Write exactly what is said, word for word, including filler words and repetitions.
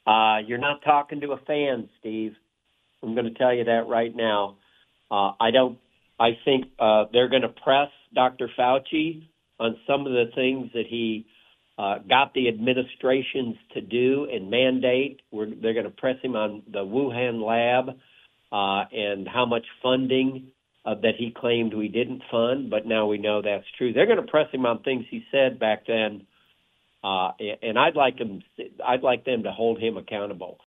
Uh, you're not talking to a fan, Steve. I'm going to tell you that right now. Uh, I don't. I think uh, they're going to press Doctor Fauci on some of the things that he uh, got the administrations to do and mandate. We're, they're going to press him on the Wuhan lab uh, and how much funding uh, that he claimed we didn't fund, but now we know that's true. They're going to press him on things he said back then, uh, and I'd like them. I'd like them to hold him accountable.